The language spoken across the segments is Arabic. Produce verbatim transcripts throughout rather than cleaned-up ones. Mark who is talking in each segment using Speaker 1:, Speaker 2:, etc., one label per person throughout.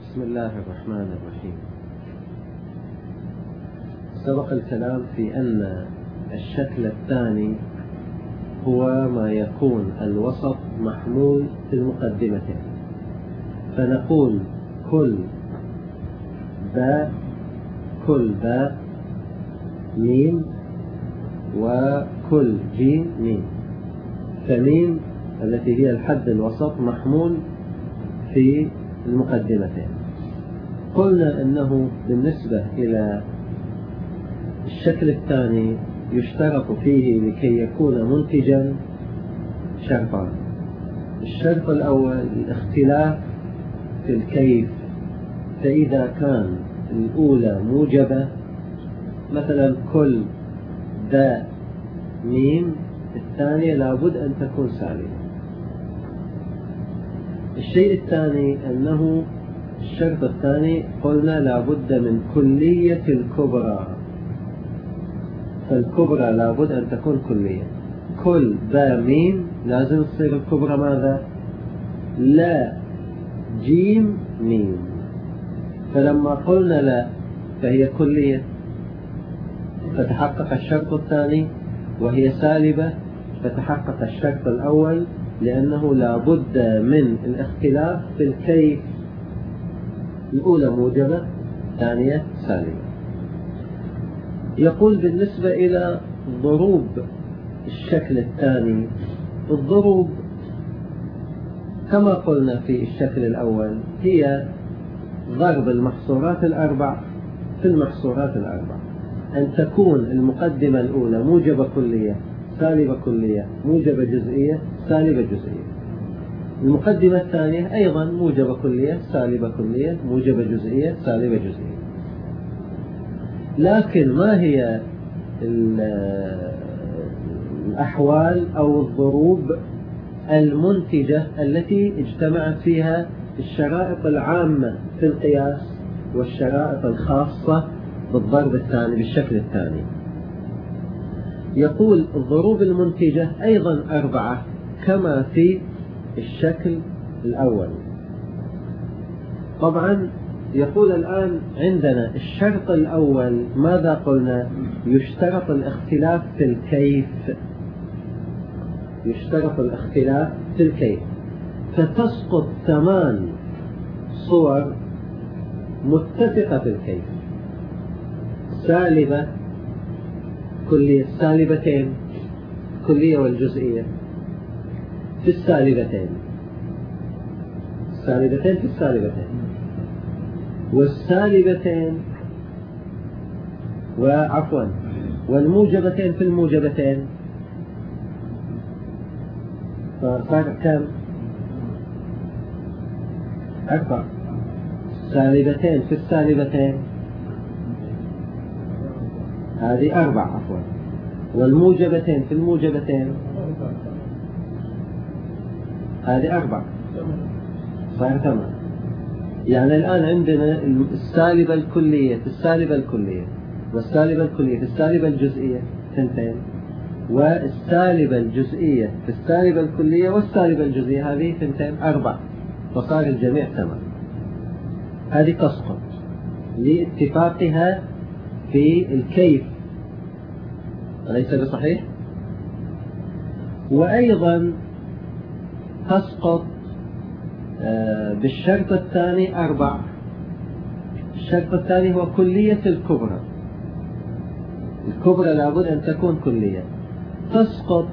Speaker 1: بسم الله الرحمن الرحيم. سبق الكلام في أن الشكل الثاني هو ما يكون الوسط محمول في المقدمتين، فنقول كل باء كل باء ميم وكل جيم ميم، فميم التي هي الحد الوسط محمول في المقدمتين. قلنا أنه بالنسبة إلى الشكل الثاني يشترط فيه لكي يكون منتجا شرطان. الشرط الأول الاختلاف في الكيف، فإذا كان الأولى موجبة مثلا كل داء ميم، الثانية لابد أن تكون سالبة. الشيء الثاني أنه الشرط الثاني قلنا لابد من كلية الكبرى، فالكبرى لابد أن تكون كلية. كل باء ميم لازم تصير الكبرى ماذا؟ لا جيم ميم، فلما قلنا لا فهي كلية، فتحقق الشرط الثاني، وهي سالبة فتحقق الشرط الأول، لأنه لابد من الاختلاف في الكيف، الأولى موجبة الثانية سالبة. يقول بالنسبة إلى ضروب الشكل الثاني، الضروب كما قلنا في الشكل الأول هي ضرب المحصورات الأربع في المحصورات الأربع، أن تكون المقدمة الأولى موجبة كلية سالبة كلية موجبة جزئية سالبة جزئية، المقدمة الثانية أيضا موجبة كلية سالبة كلية موجبة جزئية سالبة جزئية. لكن ما هي الأحوال أو الضروب المنتجة التي اجتمعت فيها الشرائط العامة في القياس والشرائط الخاصة بالضرب الثاني بالشكل الثاني؟ يقول الضروب المنتجة أيضا أربعة كما في الشكل الأول. طبعا يقول الآن عندنا الشرط الأول ماذا قلنا؟ يشترط الاختلاف في الكيف، يشترط الاختلاف في الكيف، فتسقط ثمان صور متفقة في الكيف: سالبة كلية سالبتين كلية والجزئية في السالبتين، السالبتين في السالبتين والسالبتين وعفوا والموجبتين في الموجبتين، فصار كم؟ أربع. سالبتين في السالبتين هذه أربع عفوا، والموجبتين في الموجبتين هذه أربع، صار ثمان. يعني الآن عندنا السالبة الكلية في السالبة الكلية والسالبة الكلية في السالبة الجزئية ثنتين، والسالبة الجزئية في السالبة الكلية والسالبة الجزئية هذه ثنتين، أربع، فصار الجميع ثمان. هذه تسقط لاتفاقها في الكيف، أليس بصحيح؟ وأيضا تسقط بالشرط الثاني أربع. الشرط الثاني هو كلية الكبرى، الكبرى لابد أن تكون كلية. تسقط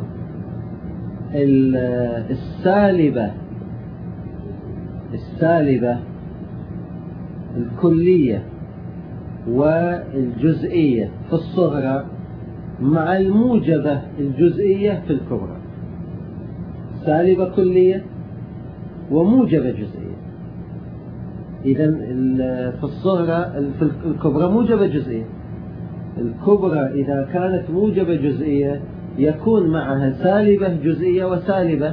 Speaker 1: السالبة السالبة الكلية والجزئية في الصغرى مع الموجبة الجزئية في الكبرى، سالبة كلية وموجبة جزئية. إذن في الصغرى في الكبرى موجبة جزئية، الكبرى إذا كانت موجبة جزئية يكون معها سالبة جزئية وسالبة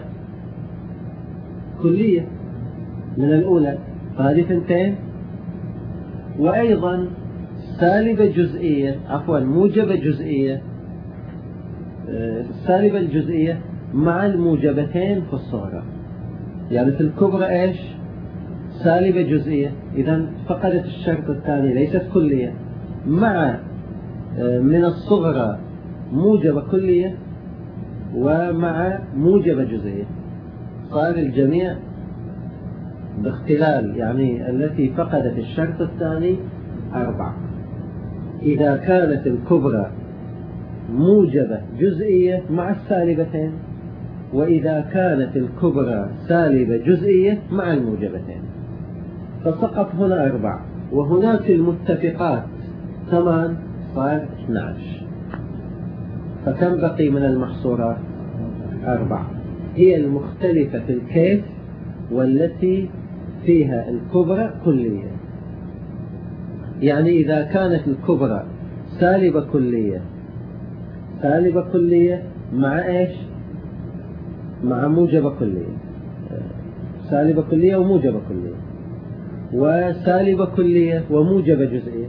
Speaker 1: كلية من الأولى، فهذه ثنتين. وأيضا سالبة جزئية عفوا موجبة جزئية، السالبة الجزئية مع الموجبتين في الصغرى، يعني في الكبرى إيش؟ سالبة جزئية، إذا فقدت الشرط الثاني ليست كلية، مع من الصغرى موجبة كلية ومع موجبة جزئية، صار الجميع باختلال، يعني التي فقدت الشرط الثاني أربعة. إذا كانت الكبرى موجبة جزئية مع السالبتين، وإذا كانت الكبرى سالبة جزئية مع الموجبتين، فسقط هنا أربعة، وهناك المتفقات ثمان، صار اثني عشر. فكم بقي من المحصورات؟ أربعة، هي المختلفة في الكيف والتي فيها الكبرى كلية. يعني إذا كانت الكبرى سالبة كلية، سالبة كلية مع إيش؟ مع موجبة كلية، سالبة كلية وموجبة كلية، وسالبة كلية وموجبة جزئية،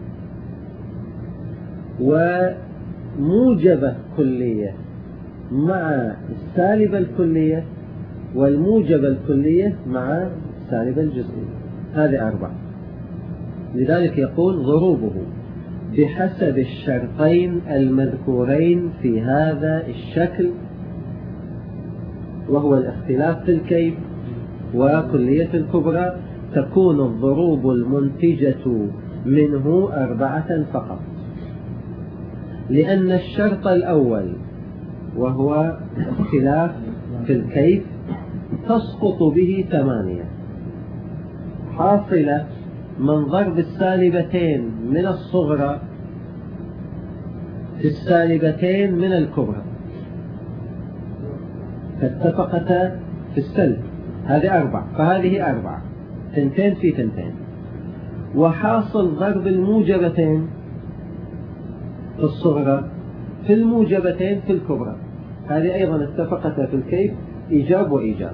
Speaker 1: وموجبة كلية مع السالبة الكلية، والموجبة الكلية مع السالبة الجزئية. هذه أربعة. لذلك يقول ضروبه بحسب الشرطين المذكورين في هذا الشكل، وهو الاختلاف في الكيف وكلية الكبرى، تكون الضروب المنتجة منه أربعة فقط، لأن الشرط الأول وهو اختلاف في الكيف تسقط به ثمانية، حاصلة من ضرب السالبتين من الصغرى في السالبتين من الكبرى، فاتفقتا في السلب. هذه أربعة، فهذه أربعة، تنتين في تنتين. وحاصل ضرب الموجبتين في الصغرى في الموجبتين في الكبرى، هذه أيضا اتفقتا في الكيف إيجاب وإيجاب،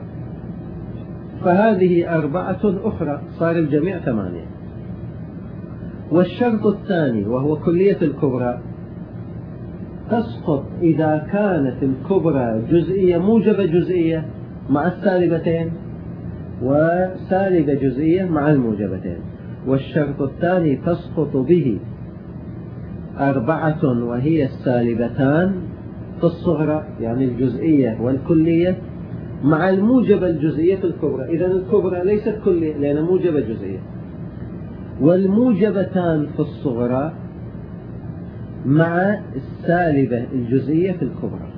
Speaker 1: فهذه أربعة أخرى، صار الجميع ثمانية. والشرط الثاني وهو كلية الكبرى تسقط إذا كانت الكبرى جزئية موجبة جزئية مع السالبتين، وسالبة جزئية مع الموجبتين. والشرط الثاني تسقط به أربعة، وهي السالبتان في الصغرى يعني الجزئية والكلية، مع الموجبة الجزئية في الكبرى. إذن الكبرى ليست كلية لأن موجبة جزئية، والموجبتان في الصغرى مع السالبة الجزئية في الكبرى،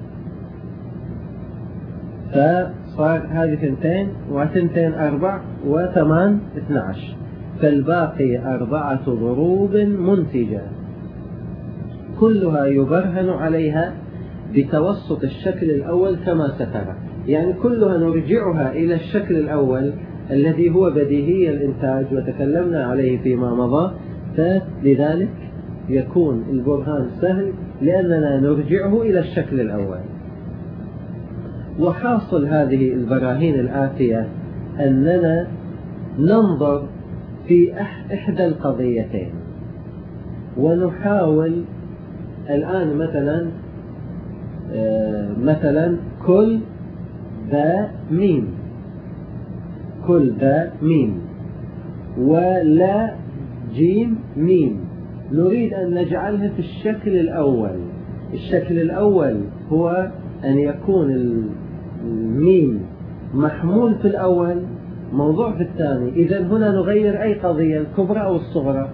Speaker 1: فصار هذه ثنتين وثنتين أربع وثمان اثنى عشر، فالباقي أربعة ضروب منتجة كلها يبرهن عليها بتوسط الشكل الأول كما سترى، يعني كلها نرجعها إلى الشكل الأول الذي هو بديهي الإنتاج وتكلمنا عليه فيما مضى، فلذلك يكون البرهان سهل لأننا نرجعه إلى الشكل الأول. وحاصل هذه البراهين الآتية أننا ننظر في إحدى القضيتين ونحاول الآن مثلا مثلا كل ذا ميم، كل ذا ميم، ولا جيم ميم، نريد أن نجعلها في الشكل الأول. الشكل الأول هو أن يكون الميم محمول في الأول موضوع في الثاني. إذن هنا نغير أي قضية، الكبرى أو الصغرى؟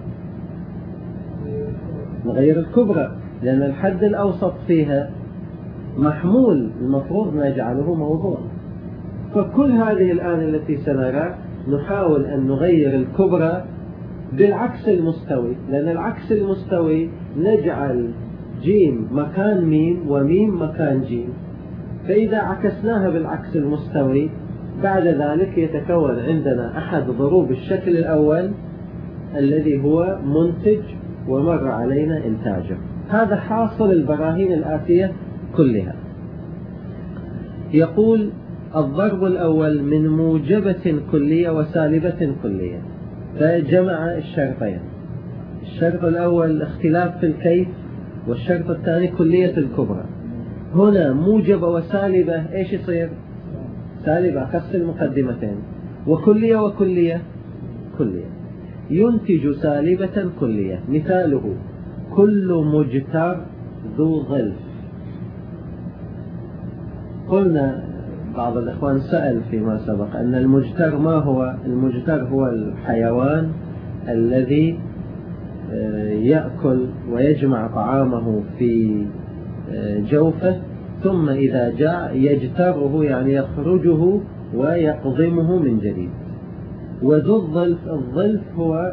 Speaker 1: نغير الكبرى لأن الحد الأوسط فيها محمول، المفروض نجعله موضوع. فكل هذه الآن التي سنرى نحاول أن نغير الكبرى بالعكس المستوي، لأن العكس المستوي نجعل جيم مكان ميم وميم مكان جيم، فإذا عكسناها بالعكس المستوي بعد ذلك يتكون عندنا أحد ضروب الشكل الأول الذي هو منتج ومر علينا إنتاجه. هذا حاصل البراهين الآتية كلها. يقول الضرب الأول من موجبة كلية وسالبة كلية، فجمع الشرطين. الشرط الأول اختلاف في الكيف، والشرط الثاني كلية الكبرى. هنا موجبة وسالبة ايش يصير؟ سالبة، أخذت المقدمتين. وكلية وكلية كلية، ينتج سالبة كلية. مثاله كل مجتر ذو ظلف. قلنا بعض الإخوان سأل فيما سبق أن المجتر ما هو؟ المجتر هو الحيوان الذي يأكل ويجمع طعامه في جوفه، ثم إذا جاء يجتره، يعني يخرجه ويقضمه من جديد. وذو الظلف، الظلف هو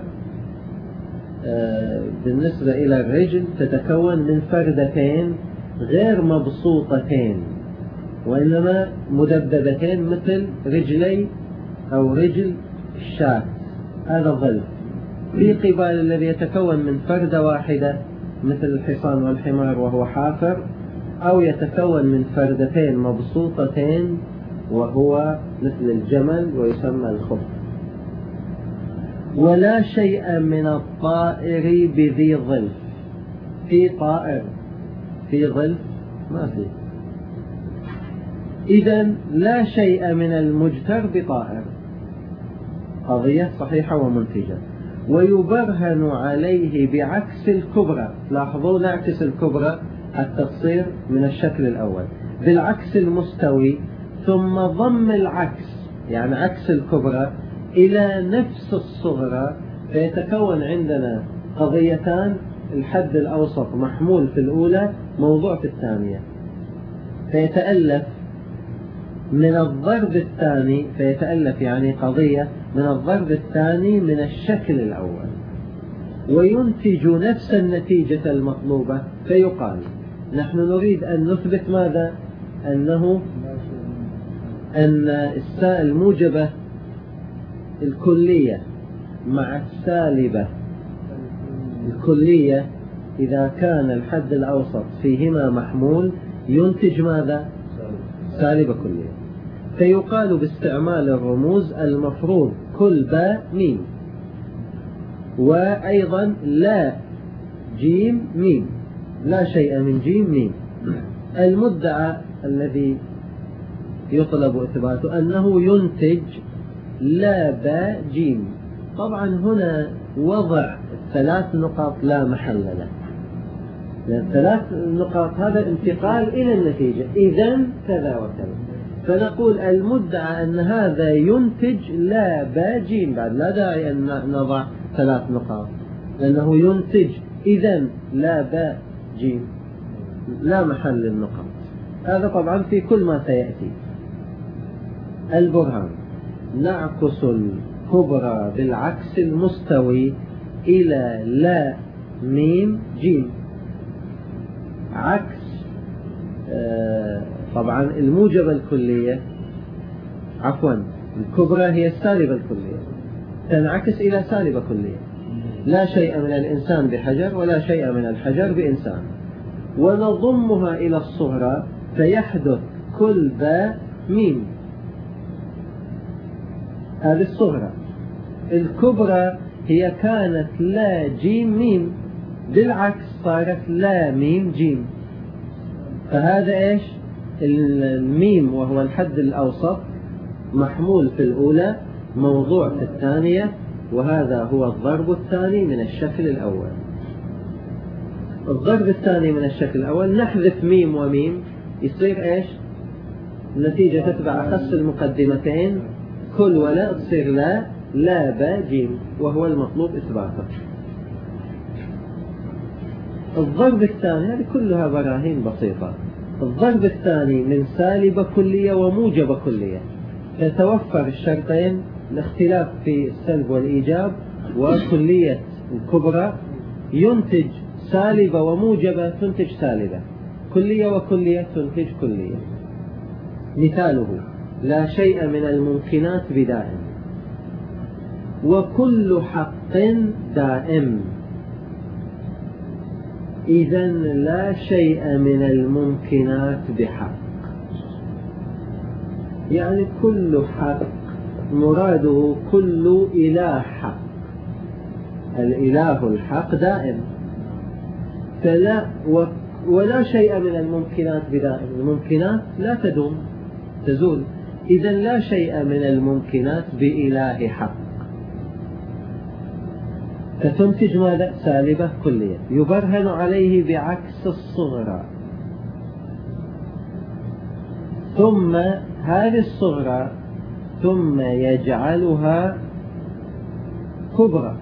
Speaker 1: بالنسبة إلى الرجل تتكون من فردتين غير مبسوطتين، وإنما مدببتين مثل رجلي أو رجل الشاة، هذا ظلف. في قبال الذي يتكون من فردة واحدة مثل الحصان والحمار وهو حافر، أو يتكون من فردتين مبسوطتين وهو مثل الجمل ويسمى الخف. ولا شيء من الطائر بذي ظلف. في طائر في ظلف؟ ما في. إذن لا شيء من المجتر بطائر. قضية صحيحة ومنتجة. ويبرهن عليه بعكس الكبرى. لاحظوا نعكس الكبرى حتى تصير من الشكل الأول بالعكس المستوي، ثم ضم العكس يعني عكس الكبرى إلى نفس الصغرى، فيتكون عندنا قضيتان: الحد الأوسط محمول في الأولى، موضوع في الثانية، فيتألف من الضرب الثاني، فيتألف يعني قضية من الضرب الثاني من الشكل الأول، وينتج نفس النتيجة المطلوبة. فيقال نحن نريد أن نثبت ماذا؟ أنه أن الساء الموجبة الكلية مع السالبة الكلية إذا كان الحد الأوسط فيهما محمول ينتج ماذا؟ سالبة كلية. فيقال باستعمال الرموز المفروض كل باء ميم، وأيضا لا جيم ميم، لا شيء من جيم ميم. المدعى الذي يطلب إثباته أنه ينتج لا باء جيم. طبعا هنا وضع ثلاث نقاط لا محل له، لأن ثلاث نقاط هذا انتقال إلى النتيجة، إذن كذا وكذا. فنقول المدعى أن هذا ينتج لا باء جيم، بعد لا داعي أن نضع ثلاث نقاط، لأنه ينتج إذن لا باء جيم، لا محل للنقاط. هذا طبعا في كل ما سيأتي. البرهان: نعكس الكبرى بالعكس المستوي إلى لا ميم جيم. عكس آه طبعا الموجبة الكلية، عفوا الكبرى هي السالبة الكلية، تنعكس إلى سالبة كلية. لا شيء من الإنسان بحجر ولا شيء من الحجر بإنسان. ونضمها إلى الصغرى فيحدث كل باء ميم. هذه الصغرى. الكبرى هي كانت لا جيم ميم، بالعكس صارت لا ميم جيم. فهذا إيش؟ الميم وهو الحد الأوسط محمول في الأولى، موضوع في الثانية، وهذا هو الضرب الثاني من الشكل الأول. الضرب الثاني من الشكل الأول نحذف ميم وميم، يصير إيش؟ النتيجة تتبع أخص المقدمتين كل ولا، تصير لا لا با جيم، وهو المطلوب إثباته. الضرب الثاني، هذه كلها براهين بسيطة. الضرب الثاني من سالبة كلية وموجبة كلية، يتوفر الشرطين: الاختلاف في السلب والإيجاب، وكلية الكبرى ينتج سالبة وموجبة تنتج سالبة، كلية وكلية تنتج كلية. مثاله: لا شيء من الممكنات بدائم، وكل حق دائم. إذن لا شيء من الممكنات بحق، يعني كل حق مراده كل إله حق، الإله الحق دائم. فلا و ولا شيء من الممكنات بدائم، الممكنات لا تدوم تزول. إذن لا شيء من الممكنات بإله حق. فتنتج ماذا؟ سالبة كلية. يبرهن عليه بعكس الصغرى، ثم هذه الصغرى ثم يجعلها كبرى،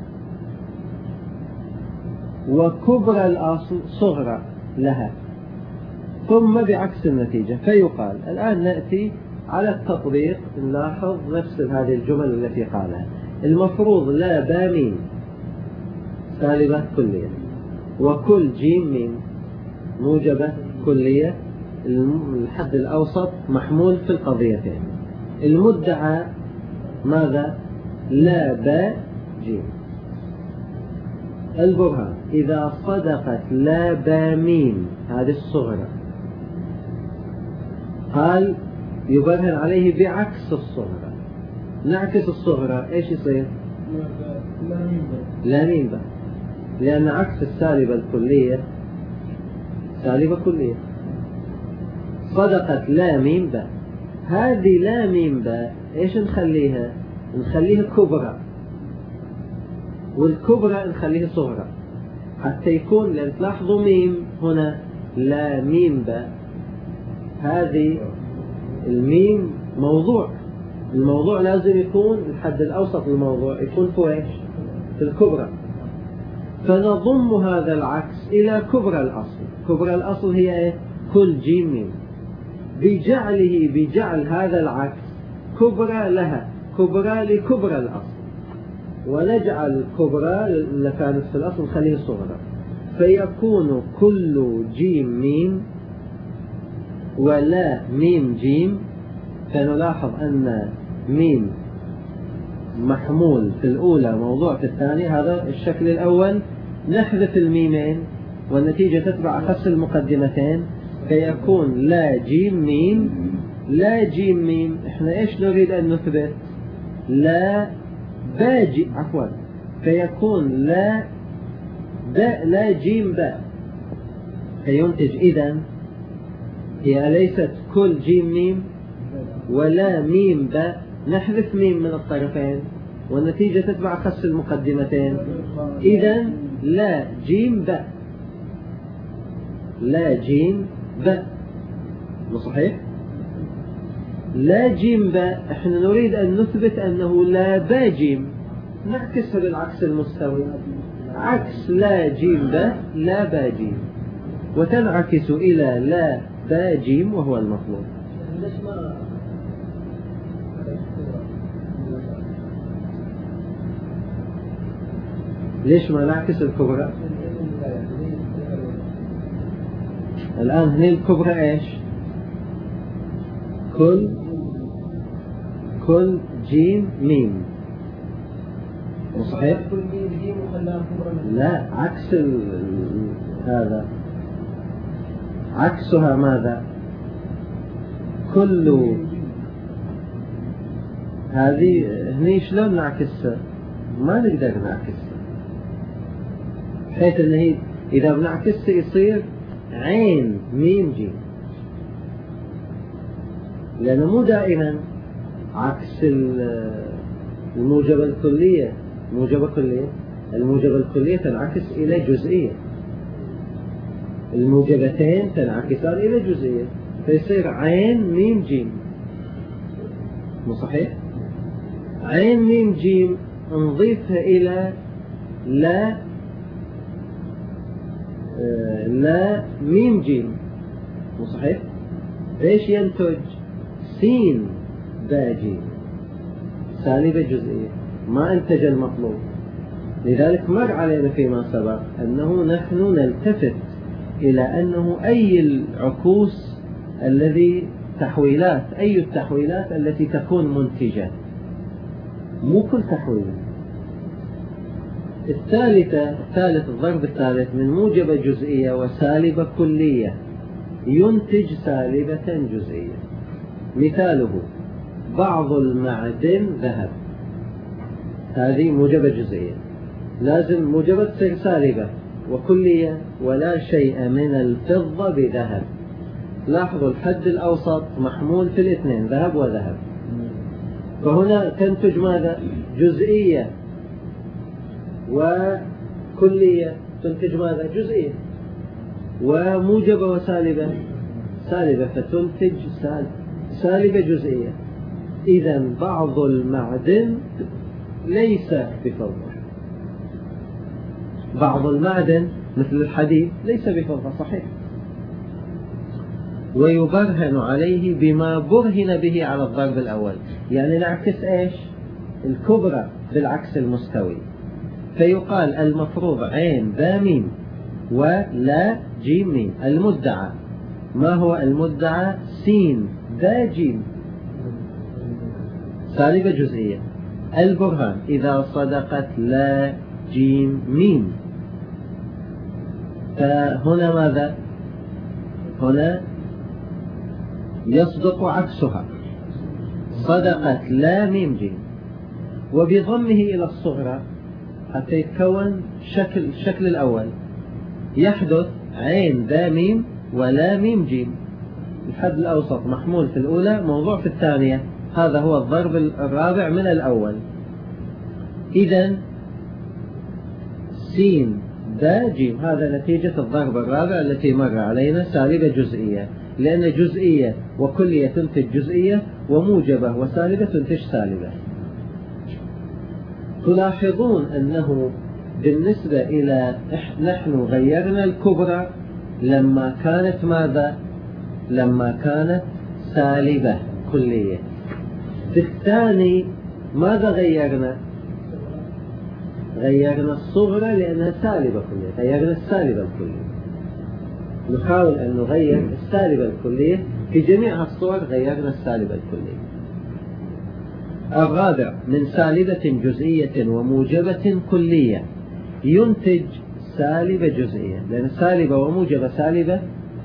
Speaker 1: وكبرى الأصل صغرى لها، ثم بعكس النتيجة. فيقال الآن نأتي على التطبيق، نلاحظ نفس هذه الجمل التي قالها. المفروض لا با ميم سالبة كلية، وكل جيم ميم موجبة كلية، الحد الأوسط محمول في القضيتين. المدعى ماذا؟ لا با جيم. البرهان: إذا صدقت لا با ميم هذه الصغرى، قال يبرهن عليه بعكس الصغرى. نعكس الصغرى ايش يصير؟ لا ميم با، لأن عكس السالبة الكلية سالبة كلية. صدقت لا ميم با، هذه لا ميم با ايش نخليها؟ نخليها كبرى، والكبرى نخليها صغرى حتى يكون، لأن تلاحظوا ميم هنا لا ميم با، هذه الميم موضوع، الموضوع لازم يكون الحد الأوسط للموضوع يكون في ايش؟ في الكبرى. فنضم هذا العكس إلى كبرى الأصل. كبرى الأصل هي ايه؟ كل جيم ميم، بجعله بجعل هذا العكس كبرى لها، كبرى لكبرى الأصل، ونجعل الكبرى اللي كانت في الأصل نخليها صغرى، فيكون كل جيم ميم ولا ميم جيم. فنلاحظ أن ميم محمول في الأولى موضوع في الثانية، هذا الشكل الأول. نحذف الميمين والنتيجة تتبع أخص المقدمتين، فيكون لا جيم ميم. لا جيم ميم احنا ايش نريد أن نثبت؟ لا باجي عفوا، فيكون لا باء لا جيم باء، فينتج إذن هي ليست كل جيم ميم ولا ميم باء، نحذف ميم من الطرفين والنتيجة تتبع أخص المقدمتين، إذن لا جيم باء، لا جيم باء. مو صحيح؟ لا جيم باء احنا نريد أن نثبت أنه لا با جيم، نعكسها بالعكس المستوي، عكس لا جيم باء لا با جيم، وتنعكس إلى لا با جيم وهو المطلوب. ليش ما نعكس الكبرى؟ الآن هنا الكبرى ايش؟ كل كل جيم ميم، صحيح؟ لا، عكس هذا، عكسها ماذا؟ كل هذه هنا شلون نعكسها؟ ما نقدر نعكسها، بحيث انه اذا بنعكسها يصير عين ميم جيم، لأنه مو دائما عكس الموجبة الكلية. موجبة كلية، الموجبة الكلية تنعكس إلى جزئية، الموجبتين تنعكسان إلى جزئية، فيصير عين ميم جيم. مو صحيح؟ عين ميم جيم نضيفها إلى لا آه لا ميم جيم. مو صحيح؟ ايش ينتج؟ سين با جيم، سالبة جزئية، ما انتج المطلوب. لذلك مر علينا فيما سبق أنه نحن نلتفت إلى أنه أي العكوس الذي تحويلات أي التحويلات التي تكون منتجة، مو كل تحويل. الثالثة الثالث الضرب الثالث من موجبة جزئية وسالبة كلية ينتج سالبة جزئية. مثاله بعض المعدن ذهب، هذه موجبة جزئية، لازم موجبة تصير سالبة وكلية. ولا شيء من الفضة بذهب، لاحظوا الحد الأوسط محمول في الاثنين ذهب وذهب، فهنا تنتج ماذا؟ جزئية. وكلية تنتج ماذا؟ جزئية. وموجبة وسالبة سالبة فتنتج سالبة جزئية. إذا بعض المعدن ليس بفضة، بعض المعدن مثل الحديد ليس بفضة، صحيح. ويبرهن عليه بما برهن به على الضرب الأول، يعني نعكس إيش؟ الكبرى بالعكس المستوي، فيقال المفروض عين با ميم ولا جيم ميم. المدعى ما هو المدعى؟ سين با جيم سالبة جزئية. البرهان إذا صدقت لا جيم ميم، فهنا ماذا؟ هنا يصدق عكسها، صدقت لا ميم جيم. وبضمه إلى الصغرى حتى يتكون شكل الشكل الأول يحدث عين ذا ميم ولا ميم جيم. الحد الأوسط محمول في الأولى، موضوع في الثانية. هذا هو الضرب الرابع من الأول. إذن سين ذا جيم هذا نتيجة الضرب الرابع التي مر علينا، سالبة جزئية، لأن جزئية وكلية تنتج جزئية، وموجبة وسالبة تنتج سالبة. تلاحظون أنه بالنسبة إلى نحن غيرنا الكبرى لما كانت ماذا؟ لما كانت سالبة كلية. في الثاني ماذا غيرنا؟ غيرنا الصغرى لأنها سالبة كلية، غيرنا السالبة الكلية. نحاول أن نغير السالبة الكلية في جميع الصور، غيرنا السالبة الكلية. الرابع من سالبة جزئية وموجبة كلية ينتج سالبة جزئية، لأن سالبة وموجبة سالبة،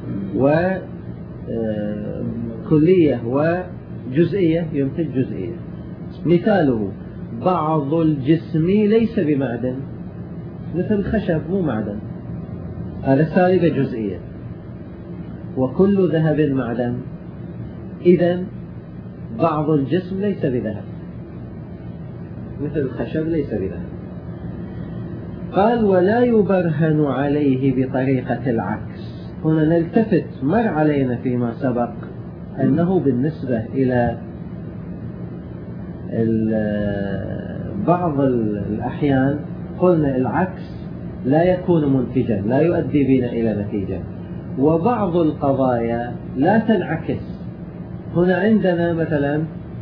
Speaker 1: وكلية وجزئية ينتج جزئية. مثاله بعض الجسم ليس بمعدن، مثل الخشب مو معدن، هذا سالبة جزئية. وكل ذهب معدن، إذن بعض الجسم ليس بذهب، مثل الخشب ليس بذهب. قال ولا يبرهن عليه بطريقة العكس. هنا نلتفت، مر علينا فيما سبق أنه بالنسبة إلى بعض الأحيان قلنا العكس لا يكون منتجا، لا يؤدي بنا إلى نتيجة، وبعض القضايا لا تنعكس. هنا عندنا مثلا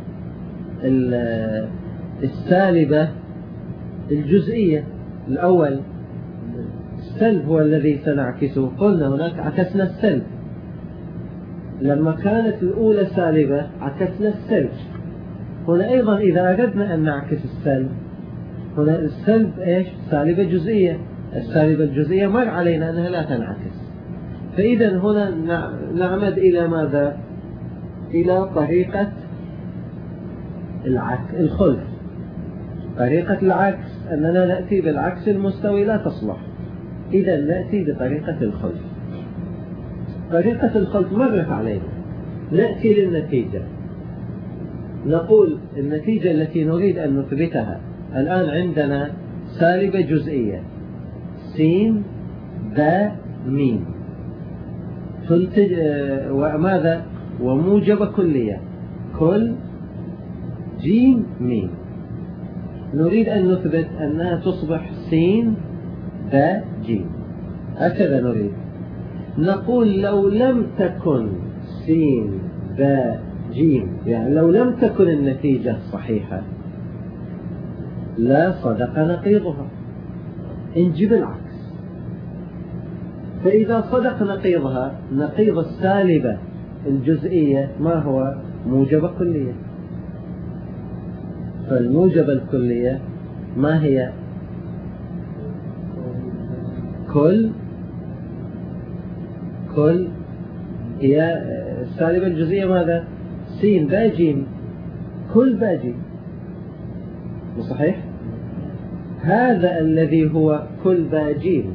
Speaker 1: السالبة الجزئية الأول، السلب هو الذي سنعكسه. قلنا هناك عكسنا السلب، لما كانت الأولى سالبة عكسنا السلب. هنا أيضا إذا أردنا أن نعكس السلب، هنا السلب إيش؟ سالبة جزئية. السالبة الجزئية مر علينا أنها لا تنعكس، فإذا هنا نعمد إلى ماذا؟ إلى طريقة العكس الخلف. طريقة العكس أننا نأتي بالعكس المستوي لا تصلح، إذا نأتي بطريقة الخلف. طريقة الخلف مرت علينا، نأتي للنتيجة، نقول النتيجة التي نريد أن نثبتها. الآن عندنا سالبة جزئية سين ذا ميم تنتج وماذا؟ وموجبة كلية كل جيم ميم. نريد أن نثبت أنها تصبح سين ذا جيم، هكذا نريد. نقول لو لم تكن سين ذا جيم، يعني لو لم تكن النتيجة صحيحة لا صدق نقيضها، نجيب العكس. فإذا صدق نقيضها، نقيض السالبة الجزئية ما هو؟ موجبة كلية. فالموجبة الكلية ما هي؟ كل كل هي السالبة الجزئية ماذا؟ سين با جيم، كل با جيم، صحيح؟ هذا الذي هو كل با جيم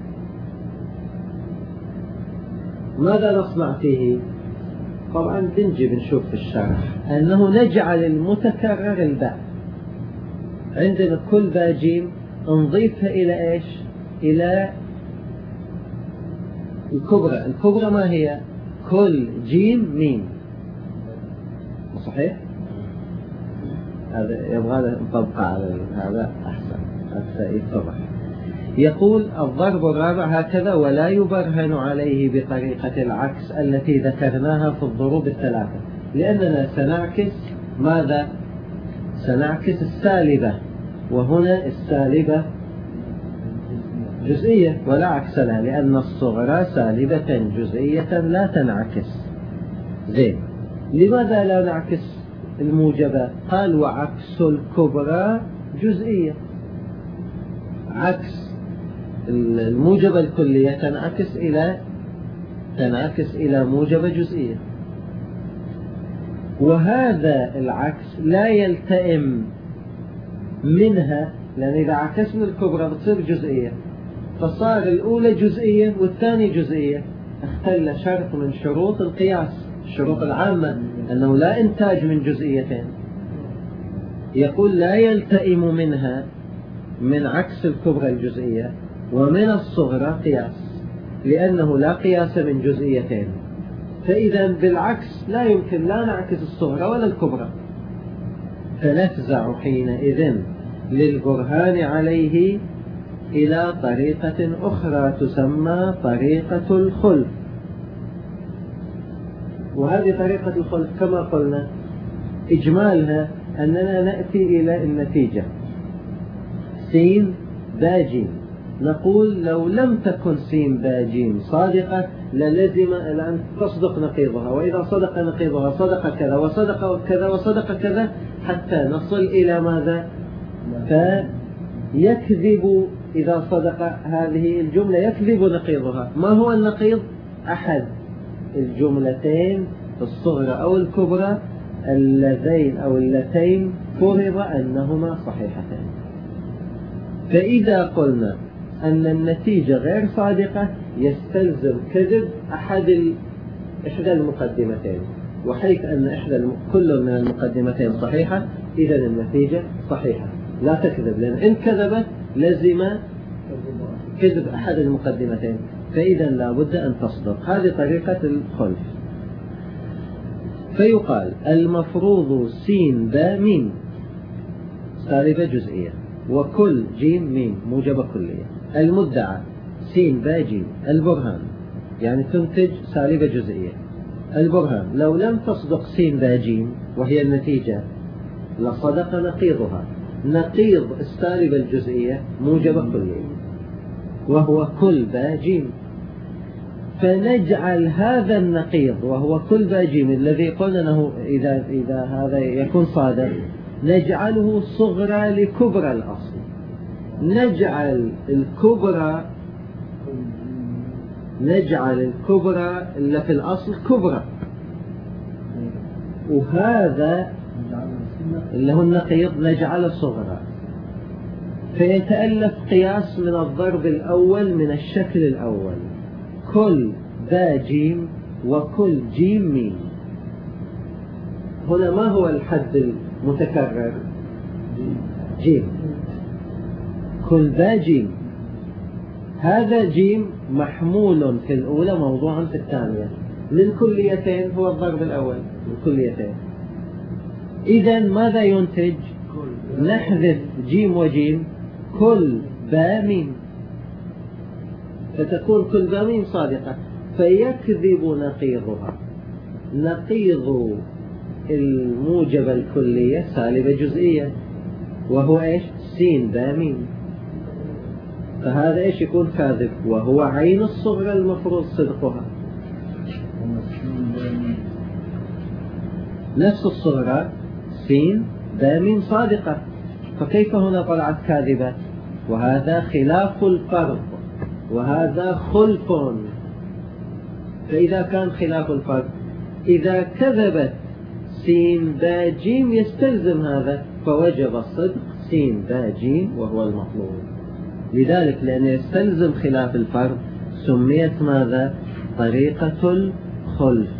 Speaker 1: ماذا نصنع فيه؟ طبعا بنجي بنشوف في الشرح أنه نجعل المتكرر الباء. عندنا كل با جيم نضيفها إلى إيش؟ إلى الكبرى. الكبرى ما هي؟ كل جيم ميم، صحيح؟ هذا يبغى نطبقه على هذا أحسن حتى يتضح. يقول الضرب الرابع هكذا: ولا يبرهن عليه بطريقة العكس التي ذكرناها في الضروب الثلاثة، لأننا سنعكس ماذا؟ سنعكس السالبة، وهنا السالبة جزئية ولا عكس لها، لأن الصغرى سالبة جزئية لا تنعكس. زين، لماذا لا نعكس الموجبة؟ قال: وعكس الكبرى جزئية. عكس الموجبة الكلية تنعكس إلى تنعكس إلى موجبة جزئية، وهذا العكس لا يلتئم منها، لأن إذا عكسنا الكبرى بتصير جزئية، فصار الأولى جزئية والثانية جزئية، اختل شرط من شروط القياس، الشروط العامة، أنه لا إنتاج من جزئيتين. يقول: لا يلتئم منها، من عكس الكبرى الجزئية، ومن الصغرى قياس، لأنه لا قياس من جزئيتين، فإذا بالعكس لا يمكن لا نعكس الصغرى ولا الكبرى، فنفزع حينئذ للبرهان عليه إلى طريقة أخرى تسمى طريقة الخلف. وهذه طريقة الخلف كما قلنا إجمالها أننا نأتي إلى النتيجة سين باجيم، نقول لو لم تكن سين باجيم صادقة للزم أن تصدق نقيضها، وإذا صدق نقيضها صدق كذا وصدق كذا وصدق كذا، حتى نصل إلى ماذا؟ فيكذب إذا صدق هذه الجملة يكذب نقيضها. ما هو النقيض؟ أحد الجملتين الصغرى أو الكبرى اللذين أو اللتين فرض أنهما صحيحتين. فإذا قلنا أن النتيجة غير صادقة يستلزم كذب أحد إحدى المقدمتين، وحيث أن إحدى كل من المقدمتين صحيحة إذا النتيجة صحيحة لا تكذب، لأن إن كذبت لزم كذب أحد المقدمتين، فإذا لا بد أن تصدق. هذه طريقة الخلف. فيقال: المفروض سين با ميم سالبة جزئية، وكل جيم ميم موجبة كلية. المدعى سين با جيم. البرهان يعني تنتج سالبة جزئية. البرهان: لو لم تصدق سين با جيم وهي النتيجة لصدق نقيضها. نقيض السالبة الجزئية موجبة كلية، وهو كل با جيم. فنجعل هذا النقيض وهو كل با جيم الذي قلنا أنه إذا, إذا هذا يكون صادق نجعله صغرى لكبرى الأصل، نجعل الكبرى نجعل الكبرى اللي في الأصل كبرى، وهذا اللي هو النقيض نجعله صغرى. فيتألف قياس من الضرب الأول من الشكل الأول: كل با جيم وكل جيم ميم. هنا ما هو الحد المتكرر؟ جيم. كل با جيم، هذا جيم محمول في الأولى موضوعا في الثانية، من كليتين هو الضرب الأول من كليتين. إذا ماذا ينتج؟ نحذف جيم وجيم كل با ميم، فتكون كل با ميم صادقة، فيكذب نقيضها. نقيض الموجبة الكلية سالبة جزئية، وهو إيش؟ سين با ميم. فهذا إيش يكون كاذب، وهو عين الصغرى المفروض صدقها. نفس الصغرى سين با ميم صادقة، فكيف هنا طلعت كاذبة؟ وهذا خلاف الفرض وهذا خلف. فإذا كان خلاف الفرض، إذا كذبت سين با جيم يستلزم هذا، فوجب الصدق سين با جيم وهو المطلوب. لذلك لأن يستلزم خلاف الفرض سميت ماذا؟ طريقة الخلف.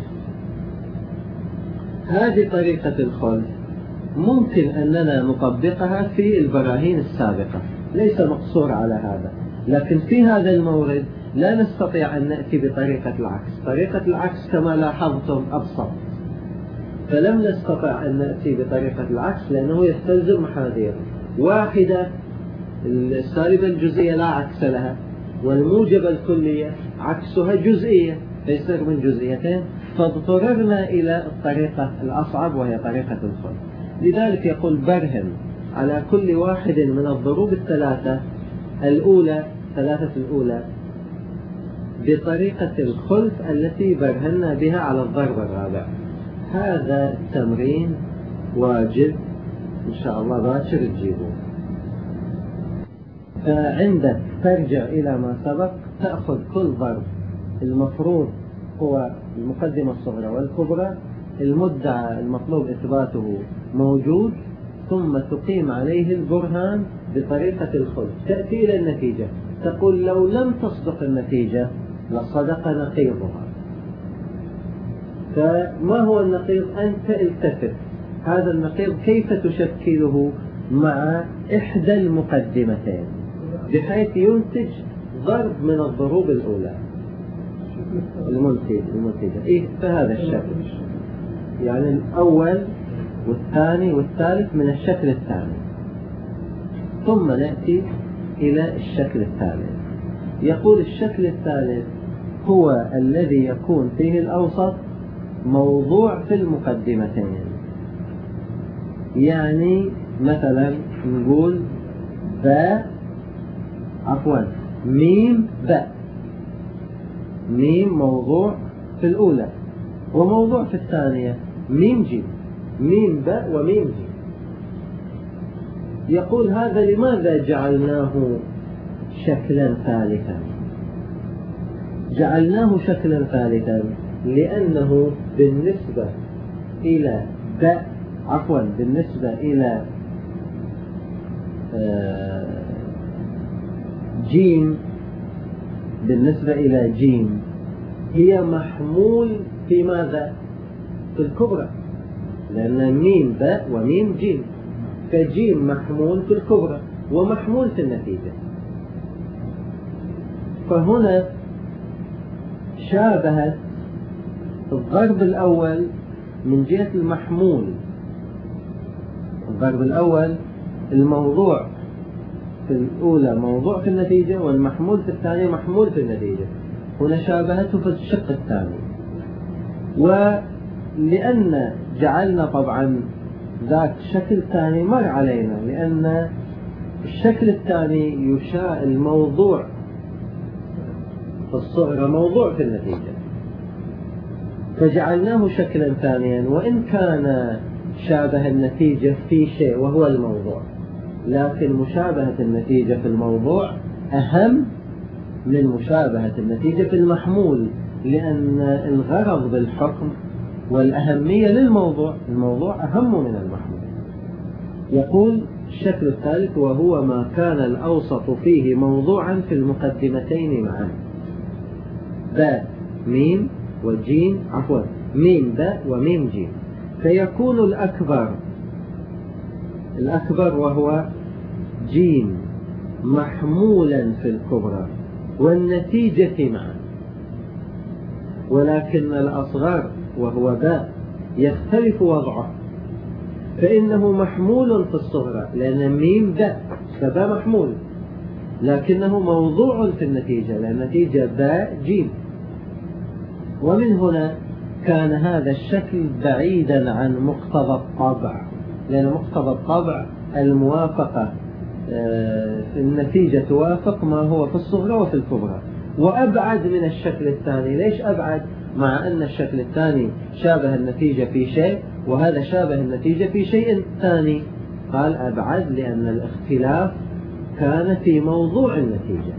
Speaker 1: هذه طريقة الخلف ممكن أننا نطبقها في البراهين السابقة، ليس مقصور على هذا، لكن في هذا المورد لا نستطيع أن نأتي بطريقة العكس. طريقة العكس كما لاحظتم أبسط، فلم نستطع أن نأتي بطريقة العكس لأنه يستلزم محاذير واحدة. السالبة الجزئية لا عكس لها، والموجبة الكلية عكسها جزئية، فيصير من جزئيتين، فاضطررنا إلى الطريقة الأصعب وهي طريقة الخلف. لذلك يقول برهن على كل واحد من الضروب الثلاثة الأولى ثلاثة الأولى بطريقة الخلف التي برهنا بها على الضرب الرابع. هذا التمرين واجب إن شاء الله باكر تجيبوه. فعندك ترجع إلى ما سبق، تأخذ كل ضرب المفروض هو المقدمة الصغرى والكبرى، المدعى المطلوب إثباته موجود، ثم تقيم عليه البرهان بطريقة الخلف. تأتي إلى النتيجة، تقول لو لم تصدق النتيجة لصدق نقيضها. فما هو النقيض؟ أنت التفت هذا النقيض كيف تشكله مع إحدى المقدمتين بحيث ينتج ضرب من الضروب الأولى المنتج المنتجة. إيه بهذا الشكل، يعني الأول والثاني والثالث من الشكل الثاني، ثم نأتي إلى الشكل الثالث. يقول الشكل الثالث هو الذي يكون فيه الأوسط موضوع في المقدمتين. يعني مثلا نقول باء عفوا ميم باء، ميم موضوع في الأولى وموضوع في الثانية ميم جيم، ميم باء وميم جيم. يقول هذا لماذا جعلناه شكلا ثالثا؟ جعلناه شكلا ثالثا لأنه بالنسبة إلى باء عفوا بالنسبة إلى جيم بالنسبة إلى جيم هي محمول في ماذا؟ في الكبرى، لأن ميم باء وميم جيم، فجيم محمول في الكبرى ومحمول في النتيجة. فهنا شابهت الضرب الأول من جهة المحمول. الضرب الأول الموضوع في الأولى موضوع في النتيجة، والمحمول في الثانية محمول في النتيجة. هنا شابهته في الشق الثاني. ولأن جعلنا طبعا ذاك الشكل الثاني مر علينا، لأن الشكل الثاني يشاء الموضوع في الصغرى موضوع في النتيجة، فجعلناه شكلا ثانيا، وإن كان شابه النتيجة في شيء وهو الموضوع، لكن مشابهة النتيجة في الموضوع أهم من مشابهة النتيجة في المحمول، لأن الغرض بالحكم والأهمية للموضوع، الموضوع أهم من المحمول. يقول الشكل الثالث وهو ما كان الأوسط فيه موضوعا في المقدمتين معا، باء ميم وجيم عفوا ميم باء وميم جيم، فيكون الأكبر الأكبر وهو جيم محمولا في الكبرى والنتيجة معا، ولكن الأصغر وهو باء يختلف وضعه، فإنه محمول في الصغرى لأن ميم باء فباء محمول، لكنه موضوع في النتيجة لأن النتيجة باء جيم. ومن هنا كان هذا الشكل بعيدا عن مقتضى الطبع، لأن مقتضى الطبع الموافقة النتيجة توافق ما هو في الصغرى وفي الكبرى، وأبعد من الشكل الثاني. ليش أبعد؟ مع أن الشكل الثاني شابه النتيجة في شيء وهذا شابه النتيجة في شيء ثاني. قال أبعد لأن الاختلاف كان في موضوع النتيجة.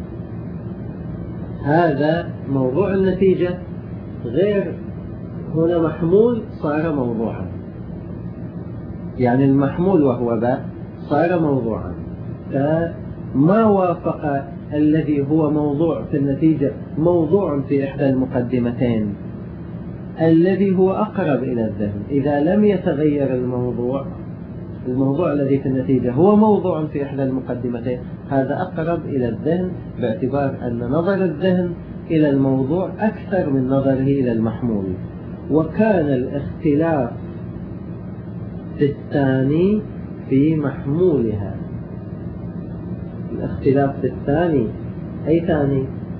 Speaker 1: هذا موضوع النتيجة غير هنا محمول صار موضوعا، يعني المحمول وهو باء صار موضوعا، فما وافق الذي هو موضوع في النتيجة موضوع في إحدى المقدمتين الذي هو أقرب إلى الذهن. إذا لم يتغير الموضوع الموضوع الذي في النتيجة هو موضوع في إحدى المقدمتين، هذا أقرب إلى الذهن، باعتبار أن نظر الذهن إلى الموضوع أكثر من نظره إلى المحمول. وكان الاختلاف في الثاني في محمولها. الاختلاف في الثاني أي ثاني؟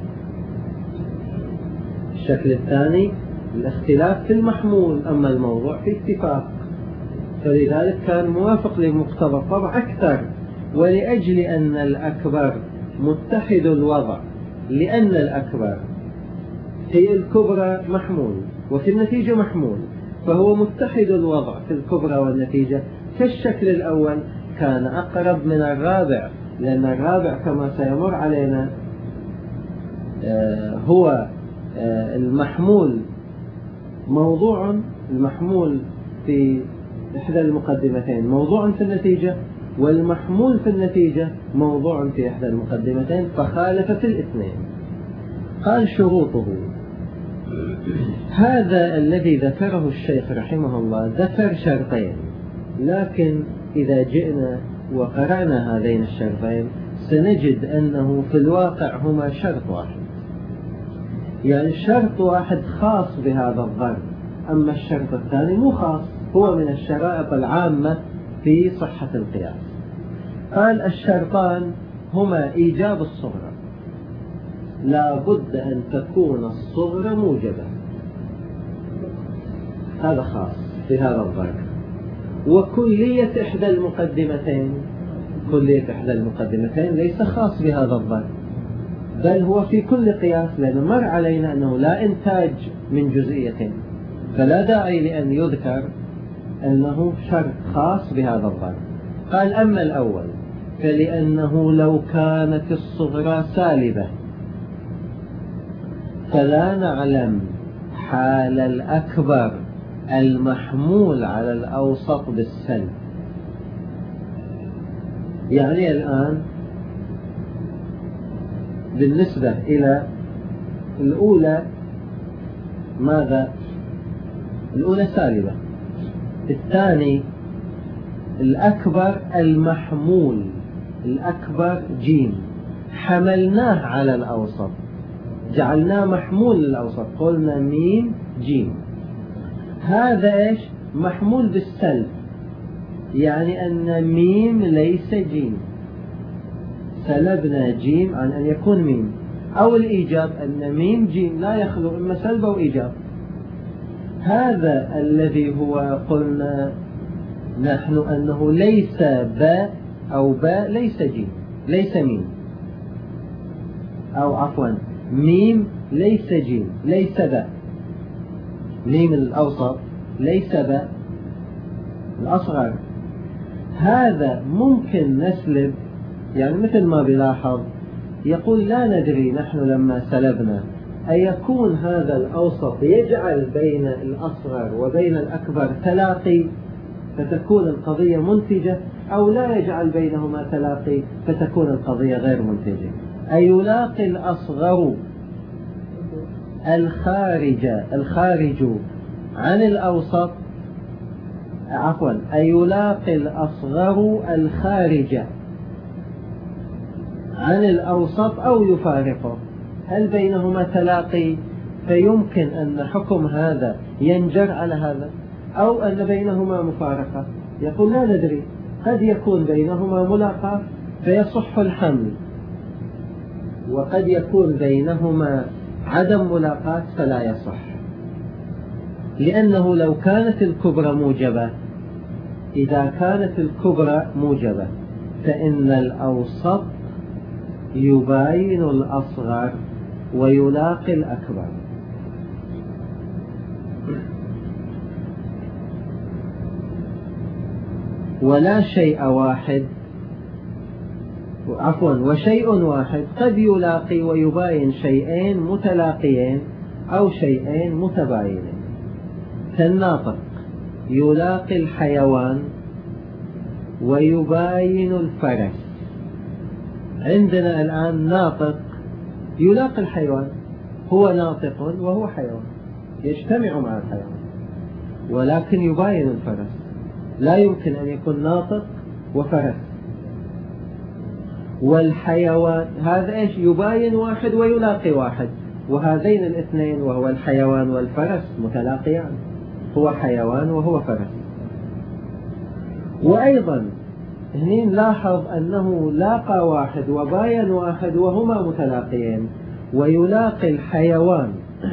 Speaker 1: الشكل الثاني الاختلاف في المحمول، أما الموضوع في اتفاق، فلذلك كان موافق لمقتضى الطبع أكثر. ولأجل أن الأكبر متحد الوضع، لأن الأكبر هي الكبرى محمول وفي النتيجة محمول، فهو متحد الوضع في الكبرى والنتيجة. كالشكل الأول كان أقرب من الرابع، لأن الرابع كما سيمر علينا هو المحمول موضوع، المحمول في إحدى المقدمتين موضوع في النتيجة، والمحمول في النتيجة موضوع في إحدى المقدمتين، فخالف في الاثنين. قال شروطه. هذا الذي ذكره الشيخ رحمه الله ذكر شرطين، لكن إذا جئنا وقرأنا هذين الشرطين سنجد أنه في الواقع هما شرط واحد، يعني شرط واحد خاص بهذا الضرب، أما الشرط الثاني مو خاص، هو من الشرائط العامة في صحة القياس. قال الشرطان هما إيجاب الصغرى، لا بد أن تكون الصغرى موجبة، هذا خاص بهذا الضرب. وكلية إحدى المقدمتين، كلية إحدى المقدمتين ليس خاص بهذا الضرب، بل هو في كل قياس، لأنه مر علينا أنه لا إنتاج من جزئية، فلا داعي لأن يذكر أنه شرط خاص بهذا الضرب. قال أما الأول فلأنه لو كانت الصغرى سالبة فلا نعلم حال الأكبر المحمول على الأوسط بالسلب. يعني الآن بالنسبة إلى الأولى ماذا؟ الأولى سالبة، الثاني الأكبر المحمول، الأكبر جيم، حملناه على الأوسط، جعلناه محمول للأوسط، قلنا ميم جيم، هذا إيش؟ محمول بالسلب، يعني أن ميم ليس جيم، سلبنا جيم عن أن يكون ميم. أو الإيجاب أن ميم جيم لا يخلو إما سلب أو إيجاب، هذا الذي هو قلنا نحن أنه ليس باء أو باء ليس جيم، ليس ميم، أو عفوا ميم ليس جيم ليس باء، ميم الأوسط ليس باء الأصغر، هذا ممكن نسلب. يعني مثل ما بلاحظ يقول لا ندري نحن لما سلبنا أيكون هذا الأوسط يجعل بين الأصغر وبين الأكبر تلاقي فتكون القضية منتجة، أو لا يجعل بينهما تلاقي فتكون القضية غير منتجة. أيلاقي الأصغر الخارج الخارج عن الأوسط، عفوا أيلاقي الأصغر الخارج عن الأوسط أو يفارقه، هل بينهما تلاقي فيمكن أن حكم هذا ينجر على هذا، أو أن بينهما مفارقة؟ يقول لا ندري، قد يكون بينهما ملاقاة فيصح الحمل، وقد يكون بينهما عدم ملاقاة فلا يصح، لأنه لو كانت الكبرى موجبة، إذا كانت الكبرى موجبة فإن الأوسط يباين الأصغر ويلاقي الأكبر. ولا شيء واحد، عفوا وشيء واحد قد يلاقي ويباين شيئين متلاقيين أو شيئين متباينين، كالناطق يلاقي الحيوان ويباين الفرس. عندنا الآن ناطق يلاقي الحيوان، هو ناطق وهو حيوان، يجتمع مع الحيوان، ولكن يباين الفرس. لا يمكن أن يكون ناطق وفرس. والحيوان هذا إيش يباين واحد ويلاقي واحد، وهذين الاثنين وهو الحيوان والفرس متلاقيان، هو حيوان وهو فرس. وأيضا هنا نلاحظ أنه لاقى واحد وباين واحد وهما متلاقيين، ويلاقي الحيوان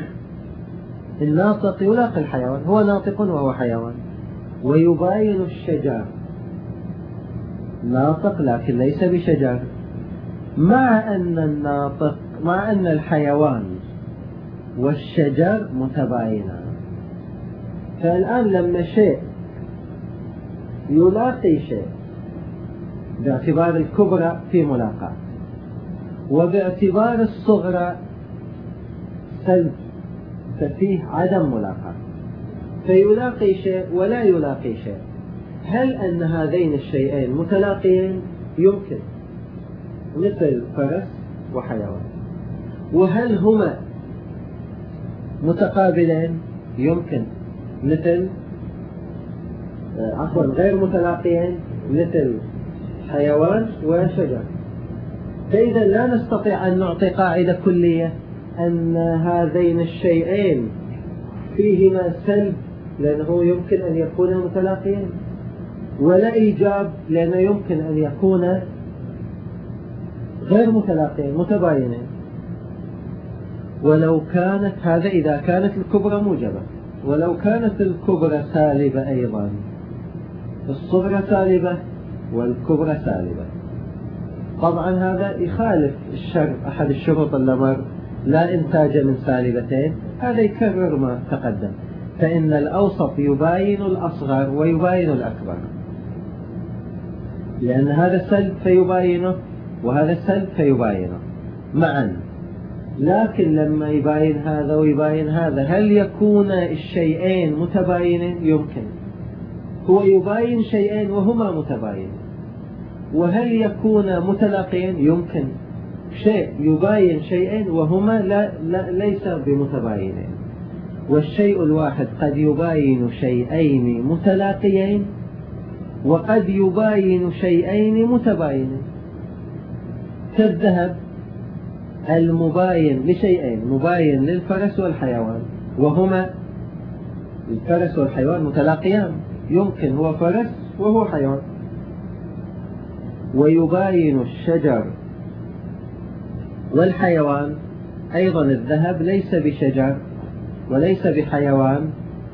Speaker 1: الناطق يلاقي الحيوان، هو ناطق وهو حيوان. ويباين الشجر ناطق لكن ليس بشجر، مع أن الناطق مع أن الحيوان والشجر متباينان. فالآن لما شيء يلاقي شيء باعتبار الكبرى في ملاقاة، وباعتبار الصغرى سلب ففيه عدم ملاقاة، فيلاقي شيء ولا يلاقي شيء، هل أن هذين الشيئين متلاقيين؟ يمكن، مثل فرس وحيوان. وهل هما متقابلين؟ يمكن، مثل عفوا غير متلاقيين، مثل حيوان وشجر. فإذا لا نستطيع أن نعطي قاعدة كلية أن هذين الشيئين فيهما سلب لأنه يمكن أن يكون متلاقيين، ولا إيجاب لأنه يمكن أن يكون غير متلاقيين متباينين. ولو كانت هذا إذا كانت الكبرى موجبة، ولو كانت الكبرى سالبة أيضا، الصغرى سالبة والكبرى سالبة، طبعا هذا يخالف الشرط أحد الشروط اللي مر، لا إنتاج من سالبتين، هذا يكرر ما تقدم، فإن الأوسط يباين الأصغر ويباين الأكبر، لأن هذا سلب فيباينه وهذا سلب فيباينه معا. لكن لما يباين هذا ويباين هذا، هل يكون الشيئين متباينين؟ يمكن، هو يباين شيئين وهما متباينين. وهل يكون متلاقيين؟ يمكن، شيء يباين شيئين وهما لا لا ليس بمتباينين. والشيء الواحد قد يباين شيئين متلاقيين وقد يباين شيئين متباينين، كالذهب المباين لشيئين، مباين للفرس والحيوان، وهما الفرس والحيوان متلاقيان، يمكن هو فرس وهو حيوان. ويباين الشجر والحيوان، أيضا الذهب ليس بشجر وليس بحيوان،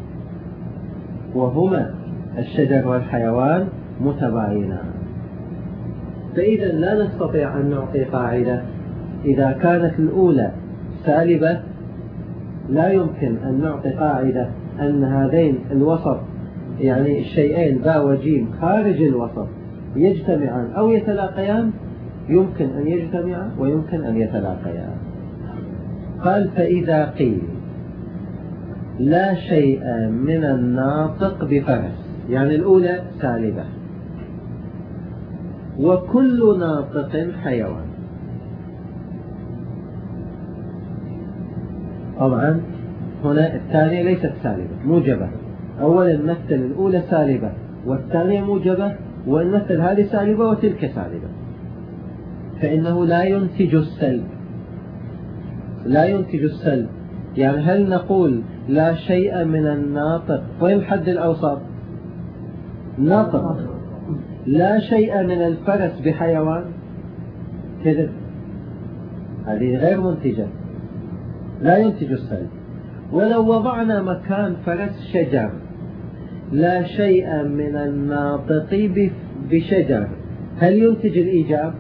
Speaker 1: وهما الشجر والحيوان متباينان. فإذا لا نستطيع أن نعطي قاعدة إذا كانت الأولى سالبة، لا يمكن أن نعطي قاعدة أن هذين الوسط يعني الشيئين باء وجيم خارج الوسط يجتمعان أو يتلاقيان، يمكن أن يجتمعا ويمكن أن يتلاقيان. قال فإذا قيل لا شيء من الناطق بفرس، يعني الأولى سالبة، وكل ناطق حيوان. طبعا هنا الثانية ليست سالبة موجبة، أولا نمثل الأولى سالبة والثانية موجبة، ونمثل هذه سالبة وتلك سالبة، فإنه لا ينتج السلب، لا ينتج السلب. يعني هل نقول لا شيء من الناطق، وين الحد الأوسط؟ ناطق، لا شيء من الفرس بحيوان، كذب، هذه غير منتجة، لا ينتج السلب. ولو وضعنا مكان فرس شجر لا شيء من الناطق بشجر، هل ينتج الإيجاب؟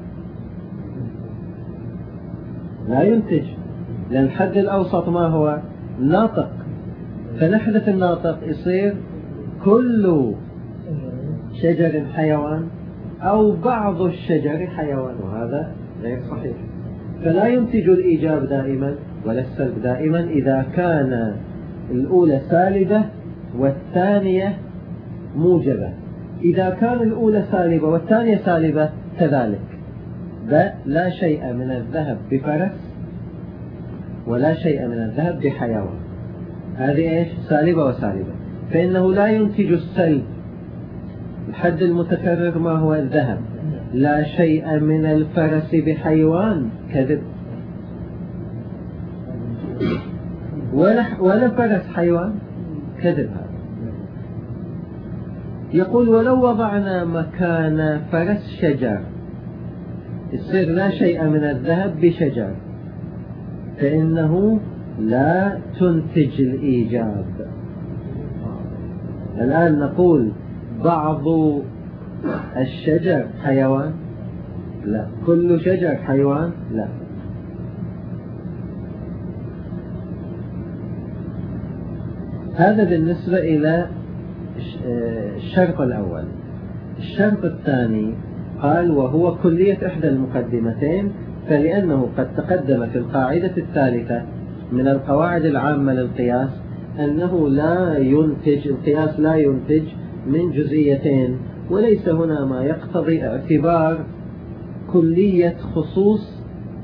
Speaker 1: لا ينتج، لأن الحد الأوسط ما هو؟ ناطق، فنحذف الناطق يصير كل شجر حيوان أو بعض الشجر حيوان، وهذا غير صحيح. فلا ينتج الإيجاب دائما ولا السلب دائما إذا كان الأولى سالبة والثانية موجبة. إذا كان الأولى سالبة والثانية سالبة كذلك، لا شيء من الذهب بفرس ولا شيء من الذهب بحيوان، هذه إيش؟ سالبة وسالبة، فإنه لا ينتج السلب الحد المتكرر ما هو الذهب. لا شيء من الفرس بحيوان، كذب. ولا, ولا فرس حيوان، كذب هذا. يقول ولو وضعنا مكان فرس شجر، يصير لا شيء من الذهب بشجر، فإنه لا تنتج الإيجاب. الآن نقول بعض الشجر حيوان، لا. كل شجر حيوان، لا. هذا بالنسبة إلى الشرط الأول. الشرط الثاني قال وهو كلية إحدى المقدمتين، فلأنه قد تقدم في القاعدة الثالثة من القواعد العامة للقياس أنه لا ينتج، القياس لا ينتج من جزئيتين، وليس هنا ما يقتضي اعتبار كلية خصوص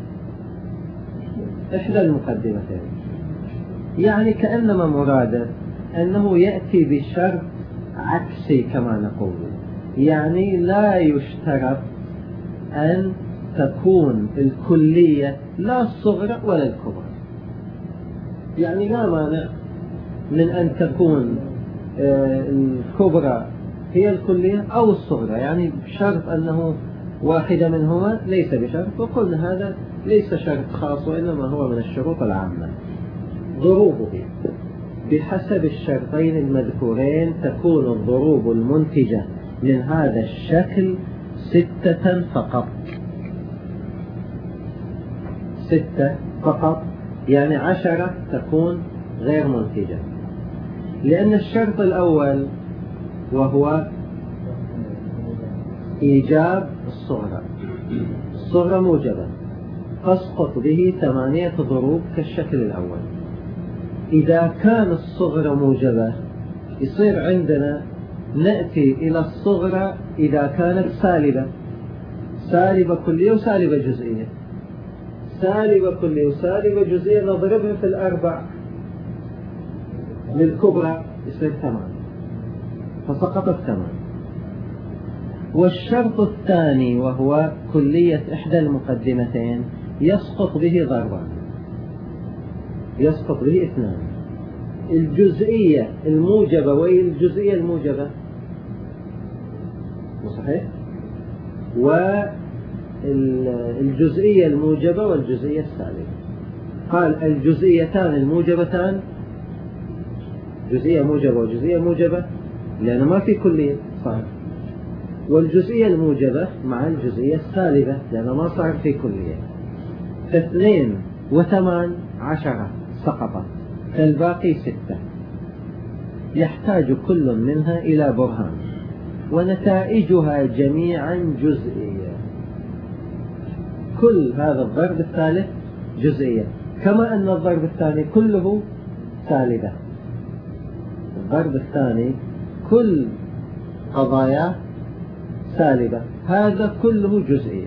Speaker 1: إحدى المقدمتين. يعني كأنما مراده أنه يأتي بشرط عكسي كما نقول، يعني لا يشترط أن تكون الكلية لا الصغرى ولا الكبرى. يعني لا مانع من أن تكون الكبرى هي الكلية أو الصغرى، يعني بشرط أنه واحدة منهما ليس بشرط. وقلنا هذا ليس شرط خاص، وإنما هو من الشروط العامة. ضروبه بحسب الشرطين المذكورين تكون الضروب المنتجة من هذا الشكل ستة فقط. ستة فقط، يعني عشرة تكون غير منتجة، لأن الشرط الأول وهو إيجاب الصغرى، الصغرى موجبة، تسقط به ثمانية ضروب كالشكل الأول. إذا كان الصغرى موجبة يصير عندنا نأتي إلى الصغرى إذا كانت سالبة، سالبة كلية وسالبة جزئية. سالبة كلية وسالبة جزئية نضربها في الأربع للكبرى يصير ثمان، فسقطت ثمان. والشرط الثاني وهو كلية إحدى المقدمتين يسقط به ضربان، يسقط به اثنان، الجزئية الموجبة والجزئية الموجبة، صحيح؟ والجزئية الموجبة والجزئية السالبة. قال الجزئيتان الموجبتان، جزئية موجبة وجزئية موجبة لأن ما في كلية صار، والجزئية الموجبة مع الجزئية السالبة لأن ما صار في كلية. اثنين وثمان عشرة سقطت، فالباقي ستة. يحتاج كل منها إلى برهان، ونتائجها جميعا جزئية. كل هذا الضرب الثالث جزئية، كما أن الضرب الثاني كله سالبة. الضرب الثاني كل قضايا سالبة، هذا كله جزئية.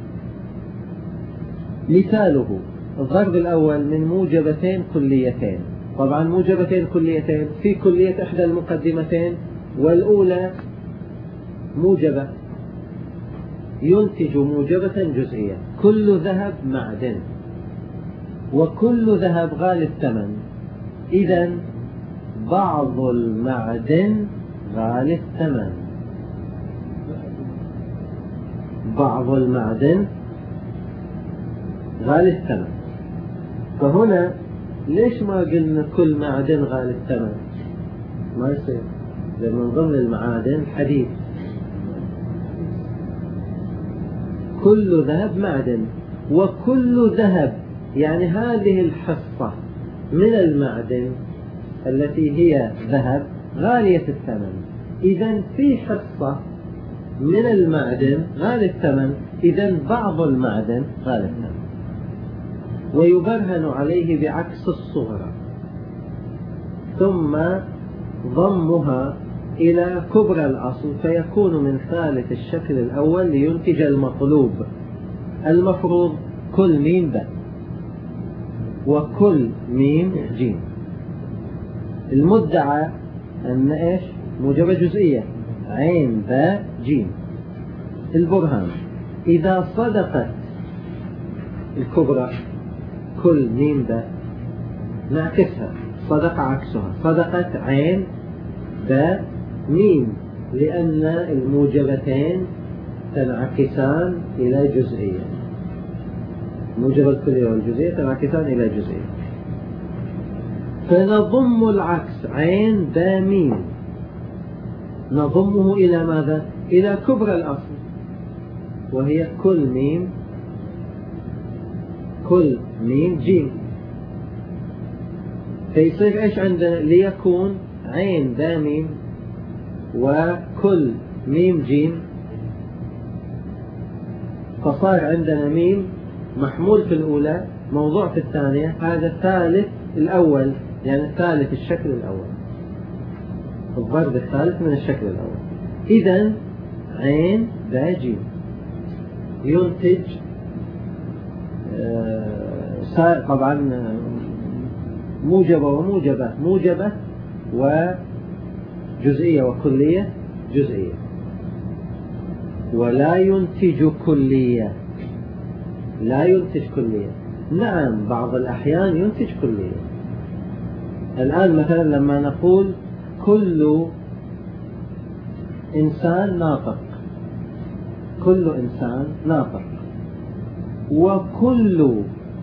Speaker 1: مثاله الضرب الأول من موجبتين كليتين، طبعا موجبتين كليتين في كلية إحدى المقدمتين، والأولى موجبة ينتج موجبة جزئية. كل ذهب معدن، وكل ذهب غالي الثمن، إذن بعض المعدن غالي الثمن، بعض المعدن غالي الثمن. فهنا ليش ما قلنا كل معدن غالي الثمن؟ ما يصير، لأن من ضمن المعادن حديد. كل ذهب معدن، وكل ذهب يعني هذه الحصة من المعدن التي هي ذهب غالية الثمن. إذن في حصة من المعدن غالي الثمن، إذن بعض المعدن غالي الثمن. ويبرهن عليه بعكس الصغرى، ثم ضمها إلى كبرى الأصل، فيكون من ثالث الشكل الأول لينتج المطلوب. المفروض كل ميم باء وكل ميم جيم. المدعى أن إيش؟ موجبة جزئية، عين باء جيم. البرهان: إذا صدقت الكبرى كل ميم باء نعكسها، صدق عكسها، صدقت عين باء ميم، لأن الموجبتين تنعكسان إلى جزئية، موجب الكلية والجزئية تنعكسان إلى جزئية. فنضم العكس عين باء ميم، نضمه إلى ماذا؟ إلى كبرى الأصل وهي كل ميم كل ميم جيم. فيصير إيش عندنا؟ ليكون عين باء ميم وكل ميم جيم، فصار عندنا ميم محمول في الأولى موضوع في الثانية، هذا الثالث الأول، يعني الثالث الشكل الأول، الضرب الثالث من الشكل الأول. إذن عين باء جيم ينتج آه طبعا موجبة وموجبة، موجبة وجزئية وكلية جزئية، ولا ينتج كلية، لا ينتج كلية. نعم بعض الأحيان ينتج كلية. الآن مثلا لما نقول كل إنسان ناطق، كل إنسان ناطق، وكل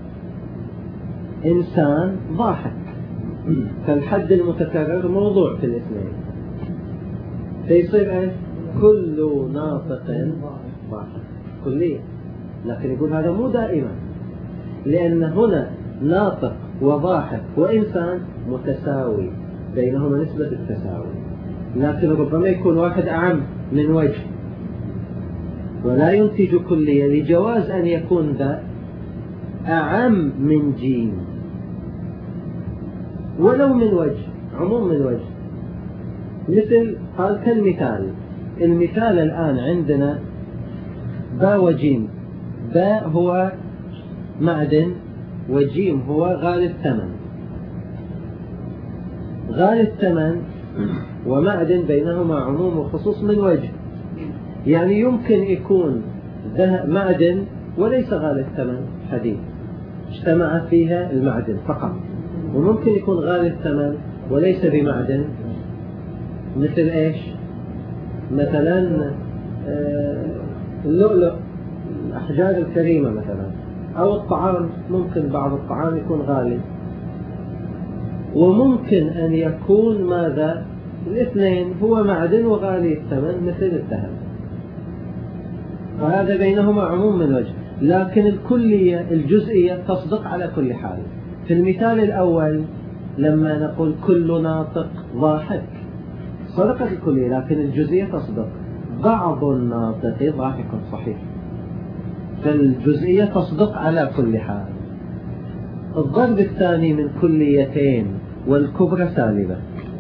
Speaker 1: إنسان ضاحك، فالحد المتكرر موضوع في الاثنين، فيصير ايش؟ كل ناطق ضاحك كلية. لكن يقول هذا مو دائما، لأن هنا ناطق وضاحك وإنسان متساوي، بينهما نسبة التساوي، لكن ربما يكون واحد أعم من وجه، ولا ينتج كلية لجواز أن يكون ذا أعم من جيم ولو من وجه، عموم من وجه. مثل قال كالمثال، المثال الآن عندنا باء وجيم، باء هو معدن وجيم هو غالي الثمن. غالي الثمن ومعدن بينهما عموم وخصوص من وجه، يعني يمكن يكون معدن وليس غالي الثمن، حديد اجتمع فيها المعدن فقط، وممكن يكون غالي الثمن وليس بمعدن، مثل ايش؟ مثلا اللؤلؤ، الأحجار الكريمة مثلا، أو الطعام، ممكن بعض الطعام يكون غالي، وممكن أن يكون ماذا؟ الاثنين هو معدن وغالي الثمن مثل الذهب، فهذا بينهما عموم من وجه. لكن الكلية الجزئية تصدق على كل حال. في المثال الأول لما نقول كل ناطق ضاحك صدقت الكلية، لكن الجزئية تصدق بعض الناطق ضاحك صحيح، فالجزئية تصدق على كل حال. الضرب الثاني من كليتين والكبرى سالبة،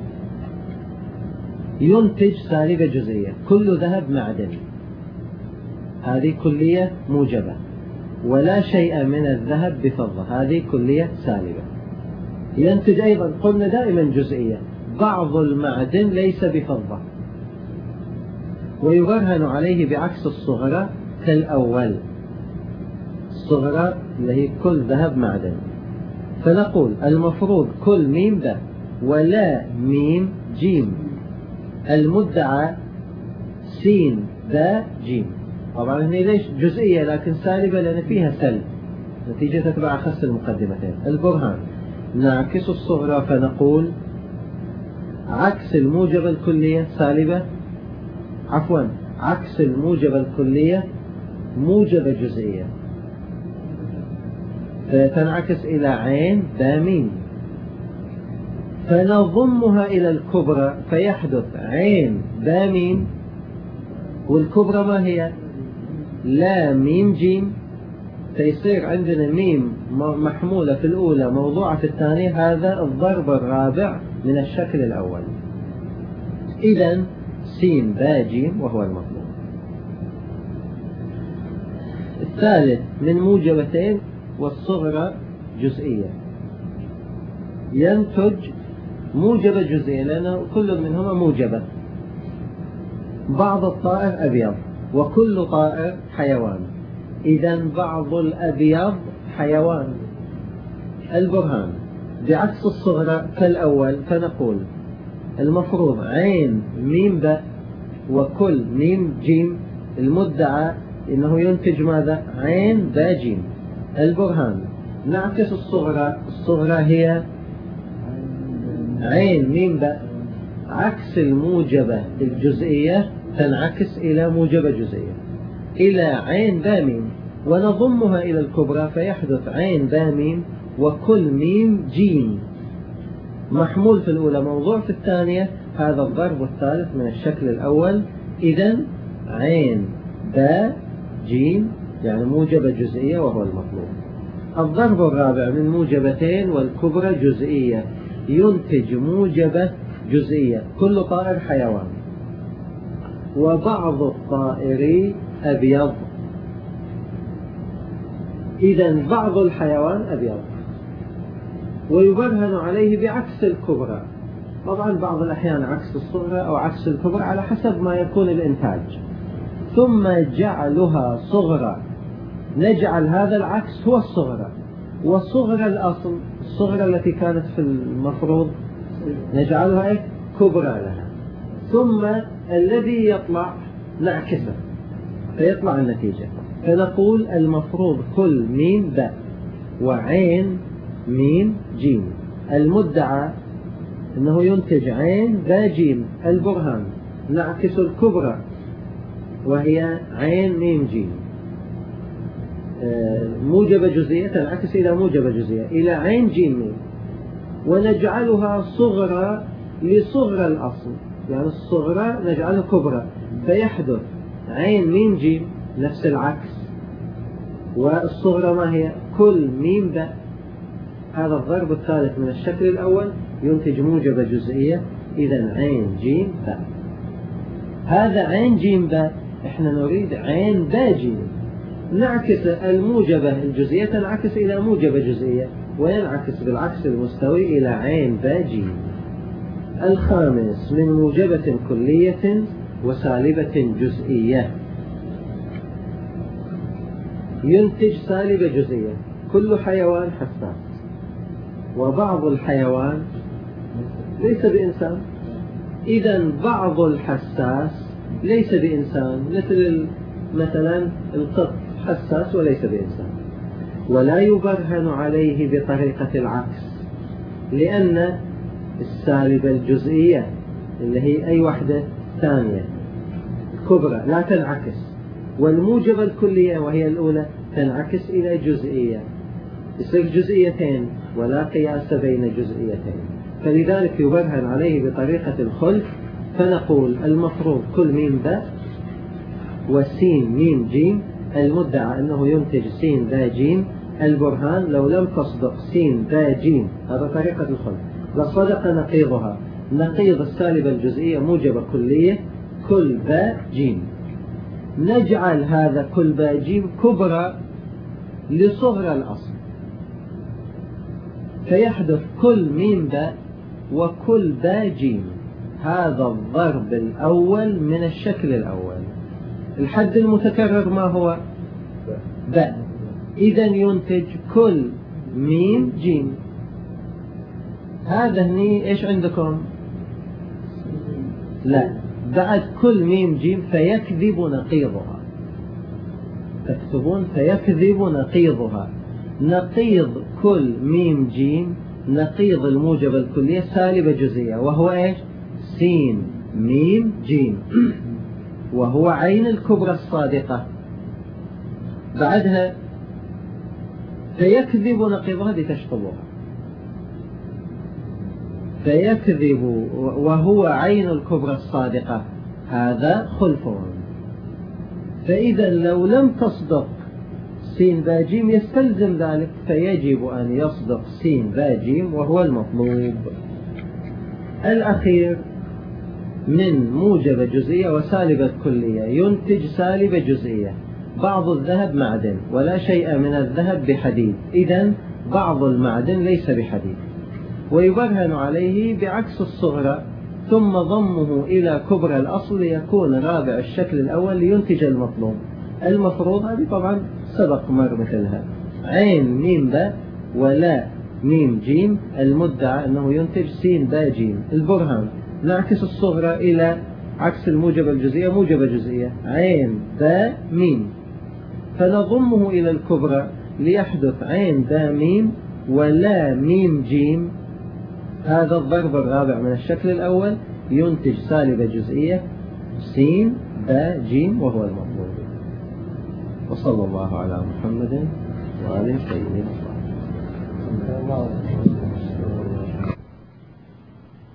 Speaker 1: ينتج سالبة جزئية. كل ذهب معدن، هذه كلية موجبة، ولا شيء من الذهب بفضة، هذه كلية سالبة. ينتج أيضا، قلنا دائما جزئية، بعض المعدن ليس بفضة، ويبرهن عليه بعكس الصغرى كالأول، الصغرى اللي هي كل ذهب معدن. فنقول المفروض كل ميم باء ولا ميم جيم، المدعى سين باء جيم. طبعا هنا ليش جزئية لكن سالبة؟ لأن فيها سلب، نتيجة تتبع أخس المقدمتين. البرهان: نعكس الصغرى فنقول عكس الموجبة الكلية سالبة، عفوا عكس الموجبة الكلية موجبة جزئية، فتنعكس إلى عين باء ميم، فنضمها إلى الكبرى فيحدث عين باء ميم، والكبرى ما هي؟ لا ميم جيم، فيصير عندنا ميم محمولة في الأولى موضوعة في الثانية، هذا الضرب الرابع من الشكل الأول. إذن سين باء جيم وهو المطلوب. الثالث من موجبتين والصغرى جزئية، ينتج موجبة جزئية لأن كل منهما موجبة، بعض الطائر أبيض وكل طائر حيوان. إذا بعض الأبيض حيوان. البرهان بعكس الصغرى كالأول، فنقول المفروض عين ميم باء وكل ميم جيم، المدعى إنه ينتج ماذا؟ عين باء جيم. البرهان نعكس الصغرى، الصغرى هي عين ميم باء، عكس الموجبة الجزئية تنعكس إلى موجبة جزئية إلى عين باء ميم، ونضمها إلى الكبرى فيحدث عين باء ميم وكل ميم جيم. محمول في الأولى موضوع في الثانية، هذا الضرب الثالث من الشكل الأول. إذا عين باء جيم يعني موجبة جزئية وهو المطلوب. الضرب الرابع من موجبتين والكبرى جزئية ينتج موجبة جزئية. كل طائر حيوان وبعض الطائر أبيض. إذا بعض الحيوان أبيض ويبرهن عليه بعكس الكبرى. طبعا بعض الأحيان عكس الصغرى أو عكس الكبرى على حسب ما يكون الإنتاج. ثم جعلها صغرى، نجعل هذا العكس هو الصغرى، والصغرى الأصل الصغرى التي كانت في المفروض نجعلها كبرى لها، ثم الذي يطلع نعكسه فيطلع النتيجة. فنقول المفروض كل ميم باء وعين ميم جيم، المدعى أنه ينتج عين باء جيم. البرهان نعكس الكبرى وهي عين ميم جيم، موجبة جزئية تنعكس إلى موجبة جزئية إلى عين جيم ميم، ونجعلها صغرى لصغرى الأصل، يعني الصغرى نجعلها كبرى فيحدث عين ميم جيم نفس العكس، والصغرى ما هي؟ كل ميم باء. هذا الضرب الثالث من الشكل الأول ينتج موجبة جزئية. إذا عين جيم باء. هذا عين جيم باء، احنا نريد عين باء جيم، نعكس الموجبة الجزئية تنعكس إلى موجبة جزئية وينعكس بالعكس المستوي إلى عين باء جيم. الخامس من موجبة كلية وسالبة جزئية ينتج سالبة جزئية. كل حيوان حساس وبعض الحيوان ليس بإنسان. إذا بعض الحساس ليس بإنسان، مثل مثلا القط حساس وليس بإنسان، ولا يبرهن عليه بطريقة العكس، لأن السالبة الجزئية اللي هي أي وحدة ثانية كبرى لا تنعكس، والموجبة الكلية وهي الأولى تنعكس إلى جزئية، يصير جزئيتين ولا قياس بين جزئيتين، فلذلك يبرهن عليه بطريقة الخلف. فنقول المفروض كل ميم باء وسين ميم جيم، المدعى أنه ينتج سين باء جيم. البرهان لو لم تصدق سين باء جيم، هذا طريقة الخلف، لصدق نقيضها، نقيض السالبة الجزئية موجبة كلية كل باء جيم. نجعل هذا كل باء جيم كبرى لصغرى الأصل فيحدث كل ميم باء وكل باء جيم. هذا الضرب الأول من الشكل الأول. الحد المتكرر ما هو؟ باء. إذا ينتج كل ميم جيم. هذا هني إيش عندكم؟ لا، بعد كل ميم جيم فيكذب نقيضها، تكتبون فيكذب نقيضها. نقيض كل ميم جيم نقيض الموجبة الكلية سالبة جزئية، وهو إيش؟ سين ميم جيم، وهو عين الكبرى الصادقة. بعدها فيكذب نقيضها لتشطبها، فيكذب وهو عين الكبرى الصادقة، هذا خلفهم. فإذا لو لم تصدق سين باء جيم يستلزم ذلك، فيجب أن يصدق سين باء جيم وهو المطلوب. الأخير من موجبة جزئية وسالبة كلية ينتج سالبة جزئية. بعض الذهب معدن ولا شيء من الذهب بحديد، إذن بعض المعدن ليس بحديد، ويبرهن عليه بعكس الصغرى. ثم ضمه إلى كبرى الأصل ليكون رابع الشكل الأول لينتج المطلوب. المفروض هذه طبعا سبق مر مثلها، عين ميم باء ولا ميم جيم، المدعى أنه ينتج سين باء جيم. البرهان نعكس الصغرى إلى عكس الموجبة الجزئية موجبة جزئية، عين باء ميم، فنضمه إلى الكبرى ليحدث عين باء ميم ولا ميم جيم. هذا الضرب الرابع من الشكل الأول ينتج سالبة جزئية سين باء جيم وهو المطلوب. وصلى الله على محمد وآله الطيبين الطاهرين.